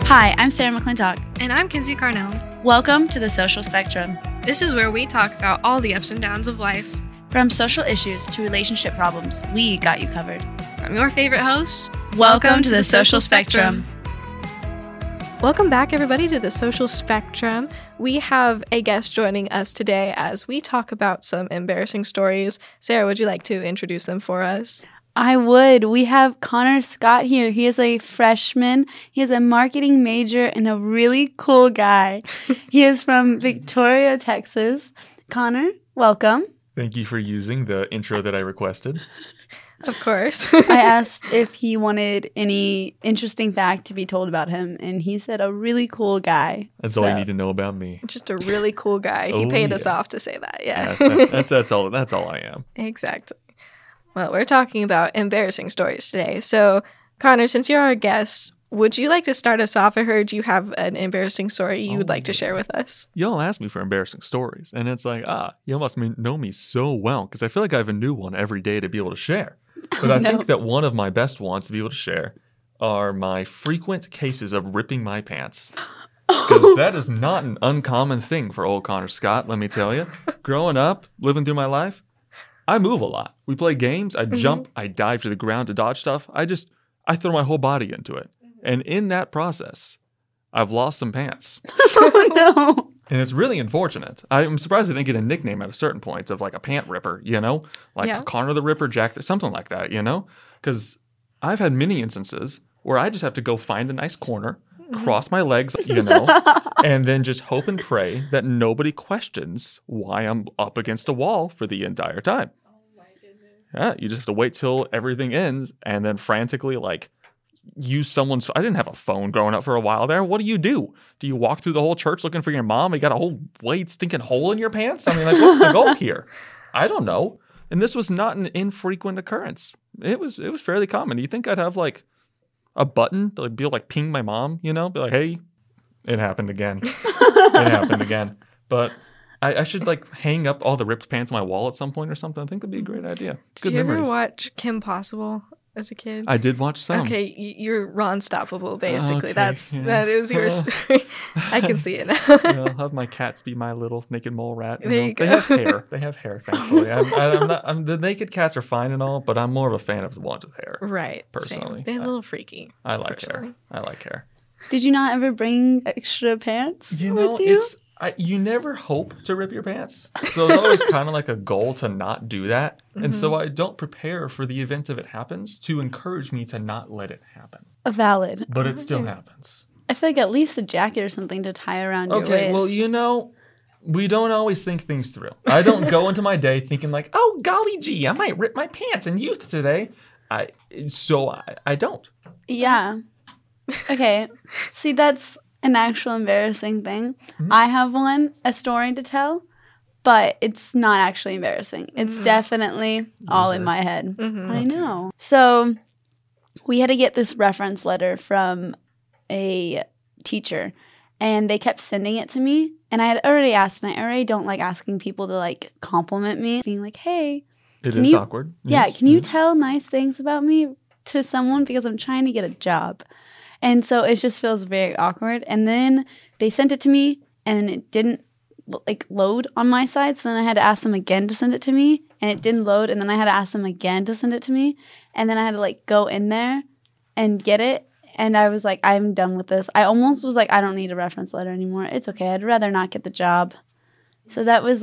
Hi, I'm Sarah McClintock. And I'm Kinsey Carnell. Welcome to the Social Spectrum. This is where we talk about all the ups and downs of life. From social issues to relationship problems, we got you covered. From your favorite hosts, welcome to the Social Spectrum. Welcome back, everybody, to the Social Spectrum. We have a guest joining us today as we talk about some embarrassing stories. Sarah, would you like to introduce them for us? I would. We have Connor Scott here. He is a freshman. He is a marketing major and a really cool guy. He is from Victoria, Texas. Connor, welcome. Thank you for using the intro that I requested. Of course. I asked if he wanted any interesting fact to be told about him, and he said a really cool guy. That's all you need to know about me. Just a really cool guy. He paid us off to say that. Yeah. That's all I am. Exactly. Well, we're talking about embarrassing stories today. So, Connor, since you're our guest, would you like to start us off? I heard you have an embarrassing story you would like to share with us. Y'all ask me for embarrassing stories, and it's like, you must know me so well, because I feel like I have a new one every day to be able to share. But I think that one of my best ones to be able to share are my frequent cases of ripping my pants. Because that is not an uncommon thing for old Connor Scott, let me tell you. Growing up, living through my life, I move a lot. We play games. I jump. I dive to the ground to dodge stuff. I throw my whole body into it. And in that process, I've lost some pants. Oh, no. And it's really unfortunate. I'm surprised I didn't get a nickname at a certain point of like a pant ripper, Like Connor the Ripper, Jack, something like that, Because I've had many instances where I just have to go find a nice corner, cross my legs, and then just hope and pray that nobody questions why I'm up against a wall for the entire time. Oh my goodness. Yeah, you just have to wait till everything ends and then frantically use someone's. I didn't have a phone growing up for a while there. What do? Do you walk through the whole church looking for your mom? You got a whole white stinking hole in your pants? I mean, what's the goal here? I don't know. And this was not an infrequent occurrence. It was fairly common. You think I'd have a button to be able to ping my mom, be like, hey, it happened again. It happened again. But I should hang up all the ripped pants on my wall at some point or something. I think that'd be a great idea. Did you ever watch Kim Possible as a kid? I did watch some. Okay, you're Ron Stoppable, basically. Okay, that is your story. I can see it now. I'll have my cats be my little naked mole rat. They have hair. They have hair, thankfully. The naked cats are fine and all, but I'm more of a fan of the ones with hair. Right. Personally. Same. They're a little freaky. I like hair. I like hair. Did you not ever bring extra pants with you? You never hope to rip your pants. So it's always kind of like a goal to not do that. And so I don't prepare for the event if it happens to encourage me to not let it happen. Valid. But it still happens. I feel like at least a jacket or something to tie around your waist. Okay, well, we don't always think things through. I don't go into my day thinking oh, golly gee, I might rip my pants in youth today. I don't. Yeah. Okay. See, that's an actual embarrassing thing. Mm-hmm. I have a story to tell, but it's not actually embarrassing. It's definitely all in my head. Mm-hmm. I know. So we had to get this reference letter from a teacher, and they kept sending it to me. And I had already asked, and I already don't like asking people to compliment me, being like, hey. It is awkward. Yeah, can you tell nice things about me to someone because I'm trying to get a job? And so it just feels very awkward. And then they sent it to me, and it didn't load on my side. So then I had to ask them again to send it to me, and it didn't load. And then I had to ask them again to send it to me. And then I had to go in there and get it. And I was like, I'm done with this. I almost was like, I don't need a reference letter anymore. It's okay. I'd rather not get the job. So that was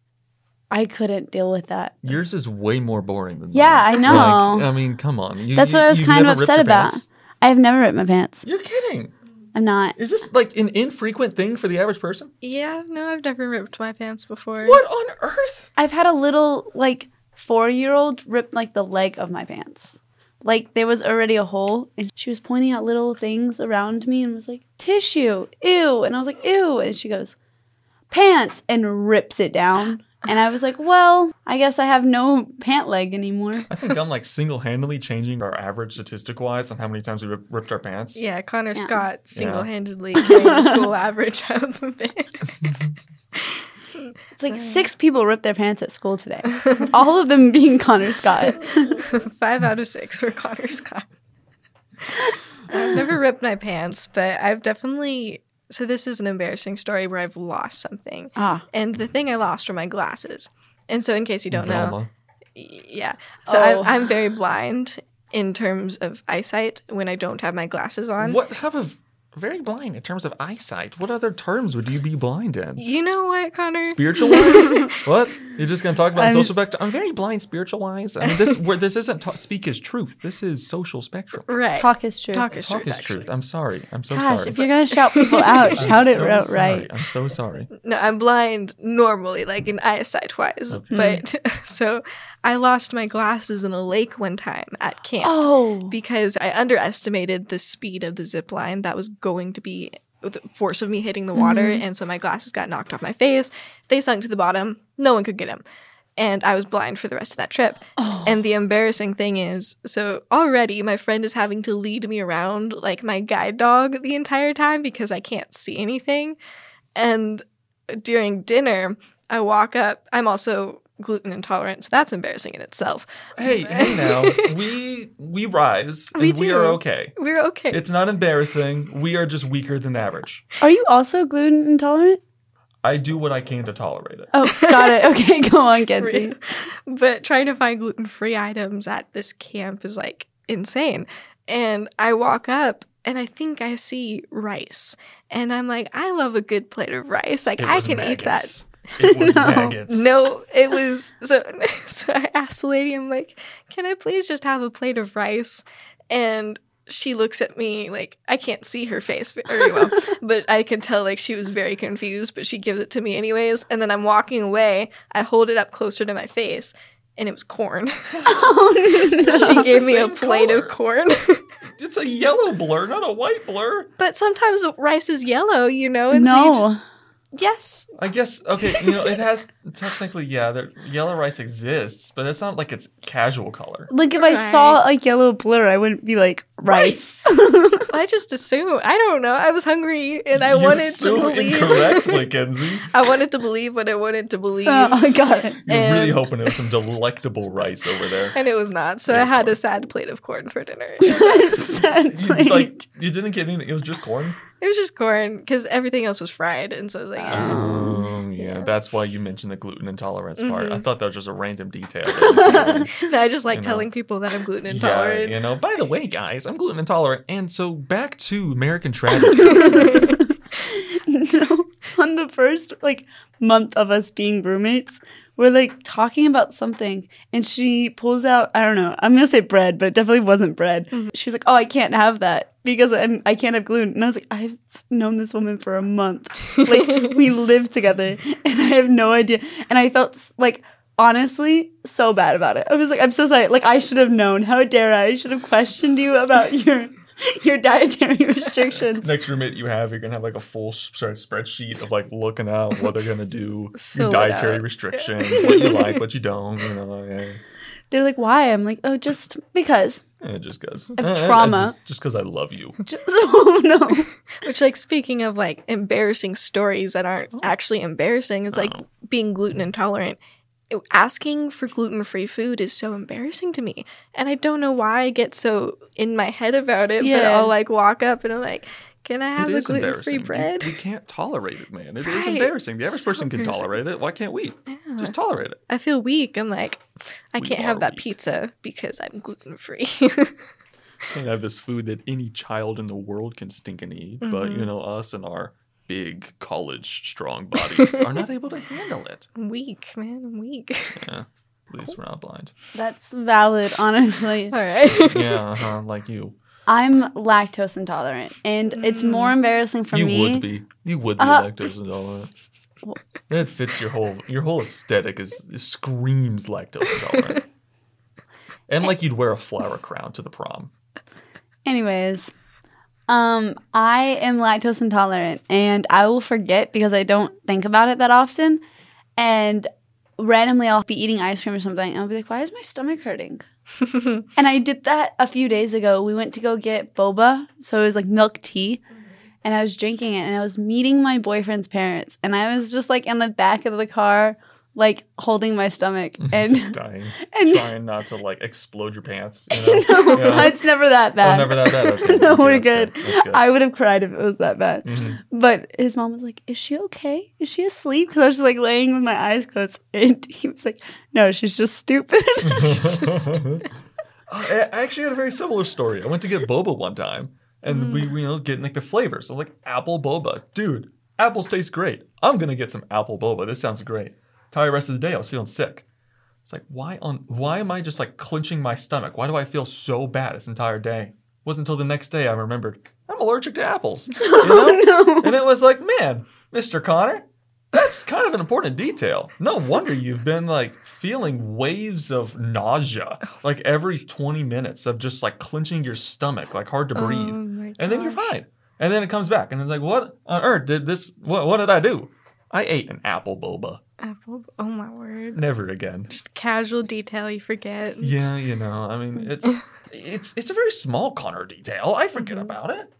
I couldn't deal with that. Yours is way more boring than mine. Yeah, I know. Come on. That's what I was kind of upset about. I have never ripped my pants. You're kidding. I'm not. Is this an infrequent thing for the average person? Yeah, no, I've never ripped my pants before. What on earth? I've had a little 4-year-old rip the leg of my pants. There was already a hole, and she was pointing out little things around me and was like, tissue, ew. And I was like, ew. And she goes, pants, and rips it down. And I was like, well, I guess I have no pant leg anymore. I think I'm single-handedly changing our average statistic-wise on how many times we ripped our pants. Yeah, Connor Scott single-handedly carrying the school average out of the band. It's 6 people ripped their pants at school today. All of them being Connor Scott. 5 out of 6 for Connor Scott. I've never ripped my pants, but I've definitely. So this is an embarrassing story where I've lost something. And the thing I lost were my glasses. And so in case you don't know. Yeah. So I'm very blind in terms of eyesight when I don't have my glasses on. What type of very blind in terms of eyesight? What other terms would you be blind in? You know what, Connor? Spiritual wise? What? You're just gonna talk about social spectrum? I'm very blind spiritual wise. I mean, this isn't speak is truth. This is social spectrum. Right. Talk is truth. Talk is Talk truth. is truth. I'm sorry. I'm so Gosh, sorry. if you're gonna shout people out, shout it out right. I'm so sorry. No, I'm blind normally, like in eyesight wise. Okay. But so I lost my glasses in a lake one time at camp. Oh. Because I underestimated the speed of the zip line that was going to be the force of me hitting the water. And so my glasses got knocked off my face. They sunk to the bottom. No one could get them. And I was blind for the rest of that trip. Oh. And the embarrassing thing is, so already my friend is having to lead me around like my guide dog the entire time because I can't see anything. And during dinner, I walk up. I'm also gluten intolerant, so that's embarrassing in itself. Hey now, we rise and we are okay. We're okay. It's not embarrassing. We are just weaker than average. Are you also gluten intolerant? I do what I can to tolerate it. Oh, got it. Okay, go on, Kenzie. But trying to find gluten-free items at this camp is like insane. And I walk up and I think I see rice. And I'm like, I love a good plate of rice. Like I can eat that. It was maggots. No, it was so I asked the lady, I'm like, can I please just have a plate of rice? And she looks at me like, I can't see her face very well, but I can tell like she was very confused, but she gives it to me anyways. And then I'm walking away. I hold it up closer to my face and it was corn. She gave me a plate of corn. It's a yellow blur, not a white blur. But sometimes rice is yellow, you know? And No. so yes. I guess, okay, it has, technically, yellow rice exists, but it's not like it's casual color. Like if I saw a yellow blur, I wouldn't be like, rice. I just assumed. I don't know. I was hungry and I wanted to believe. Incorrectly, Kenzie. I wanted to believe what I wanted to believe. I got it. You're really hoping it was some delectable rice over there. And it was not. So I had a sad plate of corn for dinner. You didn't get anything. It was just corn? It was just corn because everything else was fried. And so I was like, yeah. That's why you mentioned the gluten intolerance part. I thought that was just a random detail. No, I just like telling people that I'm gluten intolerant. Yeah, by the way, guys, I'm gluten intolerant. And so back to American tragedies. No, on the first month of us being roommates, we're talking about something and she pulls out, I don't know, I'm gonna say bread, but it definitely wasn't bread. She was like, oh, I can't have that because I can't have gluten. And I was like, I've known this woman for a month. We lived together and I have no idea. And I felt honestly so bad about it. I was like, I'm so sorry. I should have known. How dare I should have questioned you about your dietary restrictions. Next roommate you have, you're gonna have a full spreadsheet of looking at what they're gonna do, your Fill it dietary out. restrictions, what you like, what you don't. They're like, why? I'm like, oh, just because. Just because. I have trauma. Just because I love you. Oh no. Which, speaking of embarrassing stories that aren't actually embarrassing, it's being gluten intolerant. Asking for gluten-free food is so embarrassing to me. And I don't know why I get so in my head about it, but I'll walk up and I'm like, can I have a gluten-free bread? You can't tolerate it, man. It is Right. embarrassing. The average So person can embarrassing. tolerate it. Why can't we? Yeah. Just tolerate it. I feel weak. I'm like, I We can't are have that weak. pizza because I'm gluten-free. Can't have this food that any child in the world can stink and eat. But, us and our big college strong bodies are not able to handle it. I'm weak, man. I'm weak. Yeah. At least we're not blind. That's valid, honestly. All right. Yeah, like you. I'm lactose intolerant, and it's more embarrassing for you me. would be. You would be lactose intolerant. That fits your whole aesthetic screams lactose intolerant. And you'd wear a flower crown to the prom. Anyways, I am lactose intolerant, and I will forget because I don't think about it that often. And randomly, I'll be eating ice cream or something, and I'll be like, why is my stomach hurting? And I did that a few days ago. We went to go get boba, so it was milk tea, and I was drinking it, and I was meeting my boyfriend's parents, and I was just in the back of the car like holding my stomach and Just dying. and- Trying not to like explode your pants. You know? no, Yeah. it's never that bad. Oh, never that bad. Okay. No, Okay, we're that's good. That's good. I would have cried if it was that bad. Mhm. But his mom was like, "Is she okay? Is she asleep?" Because I was just like laying with my eyes closed, and he was like, "No, she's just stupid." I actually had a very similar story. I went to get boba one time, and we getting like the flavors. So like apple boba, dude. Apples taste great. I'm gonna get some apple boba. This sounds great. Entire rest of the day, I was feeling sick. It's like why am I just like clenching my stomach? Why do I feel so bad this entire day? It wasn't until the next day I remembered I'm allergic to apples. You know? no. And it was like, man, Mr. Connor, that's kind of an important detail. No wonder you've been like feeling waves of nausea like every 20 minutes of just like clenching your stomach, like hard to breathe. Oh my And then you're gosh. fine. And then it comes back and it's like, what on earth did this? What did I do? I ate an apple boba. Apple. Oh my word. Never again. Just casual detail you forget. Yeah, you know, I mean, it's a very small Connor detail. I forget about it.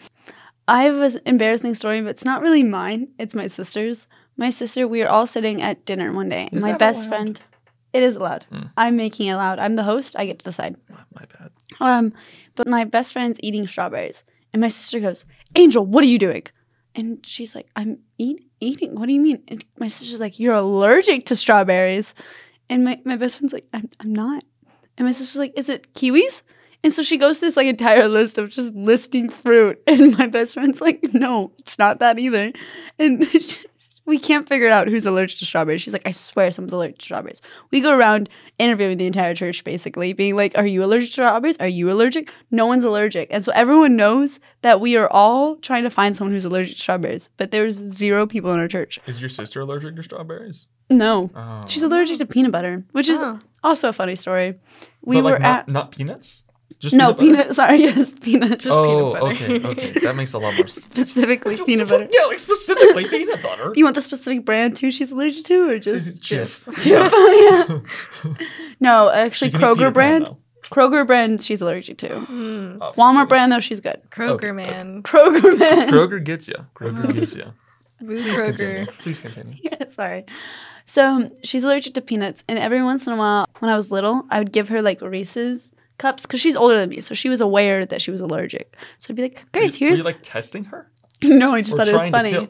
I have an embarrassing story, but it's not really mine. It's my sister's. My sister, we were all sitting at dinner one day. Is My that best allowed? friend, it is allowed. Mm. I'm making it loud. I'm the host. I get to decide. My bad. But my best friend's eating strawberries, and my sister goes, "Angel, what are you doing?" And she's like, "I'm eating. What do you mean?" And my sister's like, "You're allergic to strawberries." And my best friend's like, I'm not." And my sister's like, "Is it kiwis?" And so she goes through this like entire list of just listing fruit. And my best friend's like, "No, it's not that either." And we can't figure out who's allergic to strawberries. She's like, "I swear someone's allergic to strawberries." We go around interviewing the entire church, basically, being like, "Are you allergic to strawberries? Are you allergic?" No one's allergic. And so everyone knows that we are all trying to find someone who's allergic to strawberries. But there's 0 people in our church. Is your sister allergic to strawberries? No. Oh. She's allergic to peanut butter, which is Oh. also a funny story. We But, like, were not, at... not peanuts? Just No, butter? peanut. Sorry, yes, peanut. Just Oh, peanut butter. okay. That makes a lot more sense. Specifically peanut butter. Yeah, like specifically peanut butter. You want the specific brand too she's allergic to, or just Jif. Jif? Oh, yeah. No, actually, She can eat Peter Kroger Pan, brand. though, Kroger brand, she's allergic to. Mm. obviously. Walmart brand, though, she's good. Kroger, Okay, man. Kroger brand. Kroger gets you. Kroger gets you. Boo Please continue. Kroger. Please continue. Yeah, sorry. So she's allergic to peanuts, and every once in a while, when I was little, I would give her like Reese's cups because she's older than me, so she was aware that she was allergic. So I'd be like, "Grace, Were here's." you like testing her? No, I just Or thought it was trying to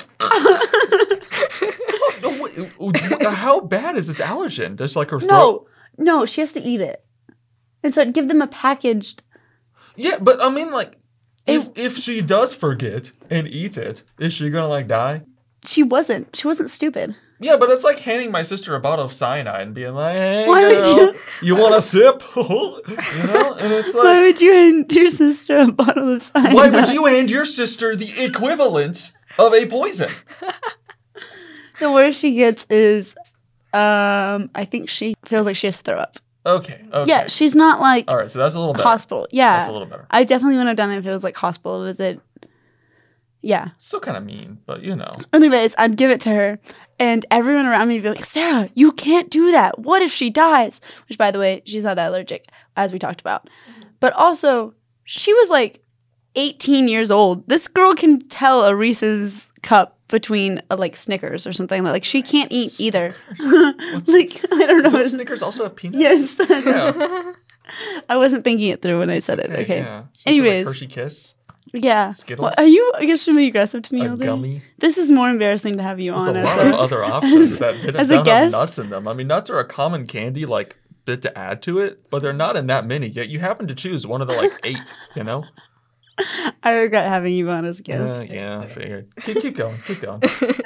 funny. kill- How bad is this allergen? Just like her throat? No, she has to eat it, and so I'd give them a packaged. Yeah, but I mean, like, if she does forget and eats it, is she gonna like die? She wasn't stupid. Yeah, but it's like handing my sister a bottle of cyanide and being like, "Hey, Why would girl, you want a sip?" You know, and it's Why like, would you hand your sister a bottle of cyanide? why would you hand your sister the equivalent of a poison? The worst she gets is, I think she feels like she has to throw up. Okay. Yeah, she's not like All right, so that's a little better. hospital. Yeah, That's a little better. I definitely wouldn't have done it if it was like hospital visit. Yeah. Still kind of mean, but you know. Anyways, I'd give it to her, and everyone around me would be like, "Sarah, you can't do that. What if she dies?" Which, by the way, she's not that allergic, as we talked about. But also, she was like 18 years old. This girl can tell a Reese's cup between a like Snickers or something. Like she can't eat either. Like I don't know. Don't Snickers also have peanuts? Yes. Yeah. I wasn't thinking it through when I said it. Okay. Yeah. So Anyways. like Hershey Kiss, Yeah. Skittles? Well, are you extremely aggressive to me a all day? gummy. This is more embarrassing to have you There's on. a as lot of other options that didn't as a don't guest? have nuts in them. I mean, nuts are a common candy like bit to add to it, but they're not in that many. Yet you happen to choose one of the like 8. You know? I regret having you on as a guest. Yeah, I figured. Keep going. Keep going.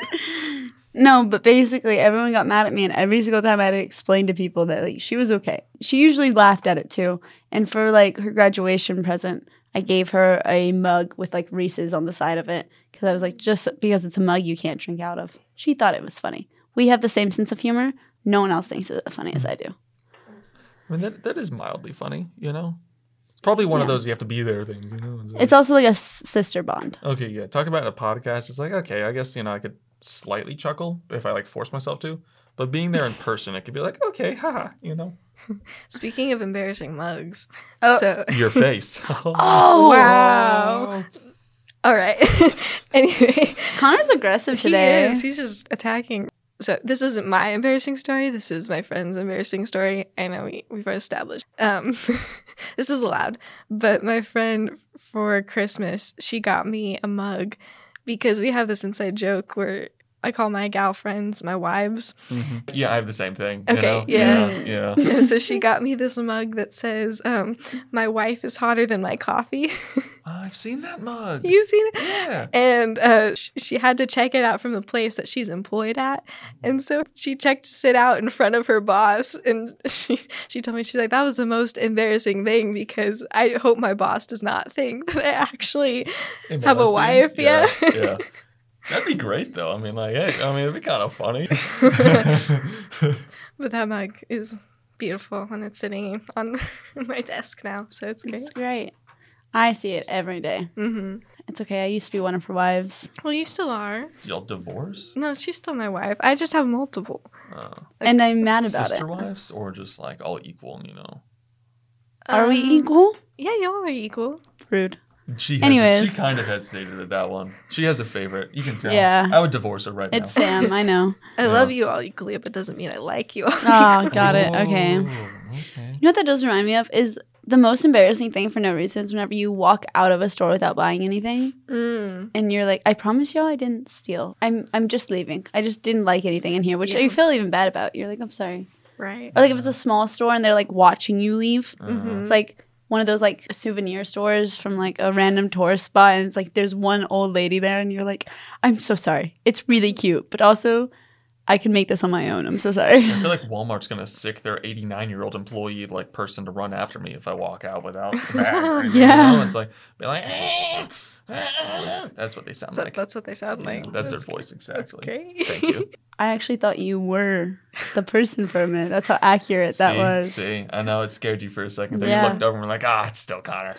No, but basically everyone got mad at me, and every single time I had to explain to people that like she was okay. She usually laughed at it too. And for like her graduation present, I gave her a mug with like Reese's on the side of it because I was like, just because it's a mug you can't drink out of. She thought it was funny. We have the same sense of humor. No one else thinks it's as funny as I do. I mean, that is mildly funny, you know? It's probably one of Yeah. those you have to be there things, you know? It's also like a sister bond. Okay, yeah. Talk about it in a podcast. It's like, okay, I guess, you know, I could slightly chuckle if I like force myself to. But being there in person, it could be like, okay, haha, you know? Speaking of embarrassing mugs, Oh. so Your face. Oh, wow. All right. Anyway, Connor's aggressive today. he is. He's just attacking. So this isn't my embarrassing story. This is my friend's embarrassing story. I know we've established. This is allowed. But my friend, for Christmas, she got me a mug because we have this inside joke where I call my gal friends my wives. Mm-hmm. Yeah, I have the same thing. Okay, you know? Yeah. So she got me this mug that says, my wife is hotter than my coffee. I've seen that mug. You seen it? Yeah. And she had to check it out from the place that she's employed at. And so she checked it out in front of her boss. And she told me, she's like, that was the most embarrassing thing because I hope my boss does not think that I actually have a wife. Yeah. Yeah. That'd be great, though. I mean, like, hey, I mean, it'd be kind of funny. But that mug is beautiful and it's sitting on my desk now. So it's great. It's great. I see it every day. Mm-hmm. It's okay. I used to be one of her wives. Well, you still are. Y'all divorce? No, she's still my wife. I just have multiple. And I'm mad about Sister it. wives or just like all equal, you know? Are we equal? Yeah, y'all are equal. Rude. She Anyways. kind of hesitated at that one. She has a favorite. You can tell. Yeah. I would divorce her right It's now. Sam. I know. I love you all equally, but doesn't mean I like you all. Oh, got it. Okay. Oh, You okay. know what that does remind me of is the most embarrassing thing for no reason is whenever you walk out of a store without buying anything and you're like, I promise y'all I didn't steal. I'm just leaving. I just didn't like anything in here, which you feel even bad about. You're like, I'm sorry. Right. Or like if it's a small store and they're like watching you leave. Mm-hmm. It's like one of those like souvenir stores from like a random tourist spot and it's like there's one old lady there and you're like, I'm so sorry. It's really cute, but also I can make this on my own. I'm so sorry. I feel like Walmart's gonna sick their 89-year-old employee like person to run after me if I walk out without the bag. Or anything, Yeah. you know? It's like be like that's what they sound like. That's what they sound like. That's their voice exactly. Great. Thank you. I actually thought you were the person for a minute. That's how accurate that was. See, I know it scared you for a second. Then Yeah. you looked over and were like, it's still Connor.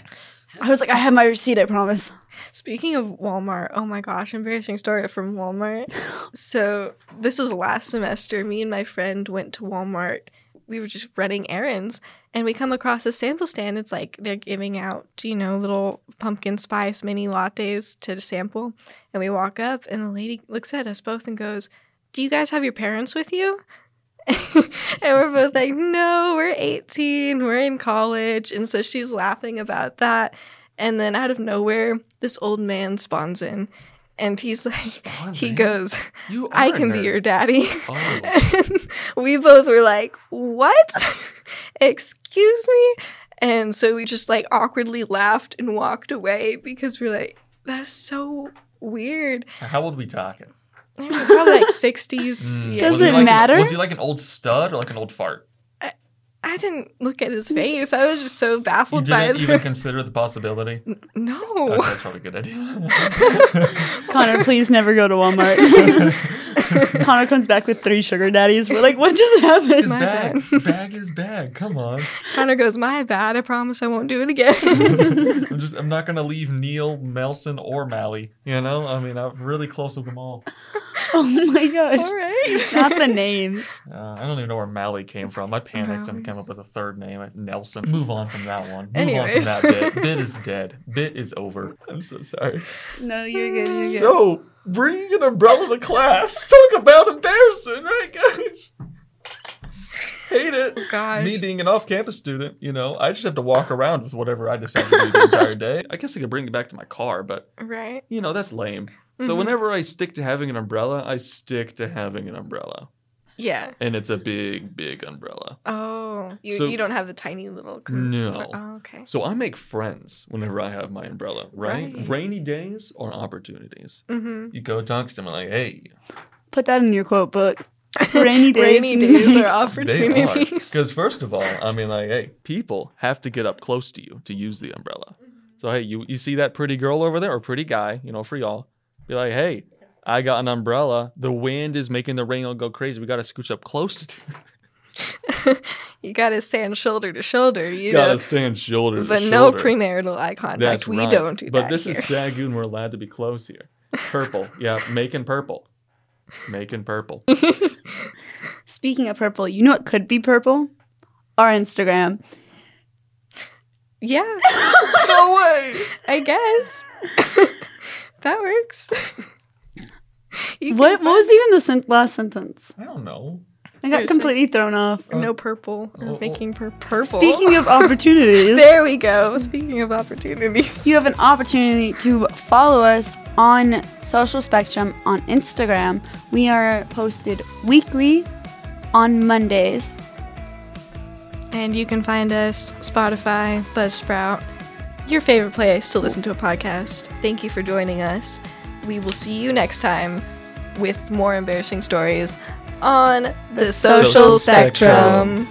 I was like, I have my receipt, I promise. Speaking of Walmart, oh my gosh, embarrassing story from Walmart. So this was last semester. Me and my friend went to Walmart. We were just running errands and we come across a sample stand. It's like they're giving out, little pumpkin spice mini lattes to sample. And we walk up and the lady looks at us both and goes, do you guys have your parents with you? And we're both like, no, we're 18, we're in college. And so she's laughing about that. And then out of nowhere, this old man spawns in. And he's like, he goes, I can be your daddy. Oh. And we both were like, what? Excuse me? And so we just like awkwardly laughed and walked away because we're like, that's so weird. How old are we talking? Probably like 60s. Does Was he it like matter? Was he like an old stud or like an old fart? I didn't look at his face. I was just so You baffled by didn't it. even consider the possibility? No. Okay, that's probably a good idea. Connor, please never go to Walmart. Connor comes back with 3 sugar daddies. We're like, what just happened? His My bag. bad. Bag is bag. Come on. Connor goes, my bad. I promise I won't do it again. I'm not going to leave Neil, Melson, or Mally. You know? I mean, I'm really close with them all. Oh my gosh. All right. Not the names. I don't even know where Mally came from. I panicked and came up with a third name, Nelson. Move on from that one. Move on from Anyways. that bit. Bit is dead. Bit is over. I'm so sorry. No, you're good. You're good. So, bringing an umbrella to class. Talk about embarrassing, right, guys? Hate it. Gosh. Me being an off-campus student, I just have to walk around with whatever I decide to do the entire day. I guess I could bring it back to my car, but, Right. that's lame. So whenever I stick to having an umbrella, I stick to having an umbrella. Yeah. And it's a big, big umbrella. Oh. So- You don't have the tiny little... No. Oh, okay. So I make friends whenever I have my umbrella, right? Right. Rainy days or opportunities. Mm-hmm. You go talk to someone like, hey, Put that in your quote book. Rainy days. Rainy days are they are. opportunities. Because first of all, I mean, like, hey, people have to get up close to you to use the umbrella. So, hey, you see that pretty girl over there or pretty guy, for y'all. Be like, hey, I got an umbrella. The wind is making the rain all go crazy. We got to scooch up close to you. You gotta stand shoulder to shoulder. You Got know. to stand shoulder to But shoulder. no premarital eye contact. That's We right. don't do but that this here. is Sagoon. We're allowed to be close here. Purple. Yeah, making purple. Making purple. Speaking of purple, you know what could be purple? Our Instagram. Yeah, No way. I guess. That works. What was even the last sentence? I don't know. I got completely thrown off. No purple. Or making purple. Speaking of opportunities. There we go. Speaking of opportunities. You have an opportunity to follow us on Social Spectrum on Instagram. We are posted weekly on Mondays. And you can find us Spotify, Buzzsprout, your favorite place to listen to a podcast. Thank you for joining us. We will see you next time with more embarrassing stories on the Social Spectrum.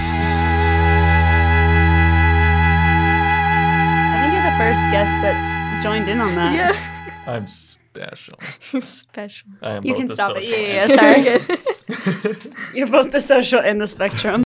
I think you're the first guest that's joined in on that. Yeah. I'm special. Special. I am You both can the stop it. social Yeah, sorry. You're both the social and the spectrum.